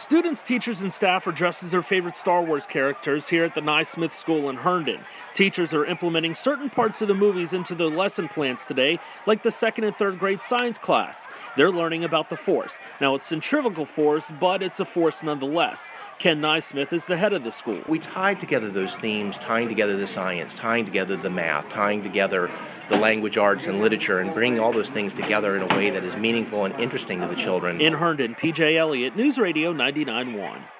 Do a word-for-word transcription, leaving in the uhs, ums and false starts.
Students, teachers, and staff are dressed as their favorite Star Wars characters here at the Naismith School in Herndon. Teachers are implementing certain parts of the movies into their lesson plans today, like the second and third grade science class. They're learning about the Force. Now, it's centrifugal force, but it's a force nonetheless. Ken Naismith is the head of the school. We tied together those themes, tying together the science, tying together the math, tying together the language arts and literature, and bringing all those things together in a way that is meaningful and interesting to the children. In Herndon, P J Elliott, News Radio ninety-nine point one.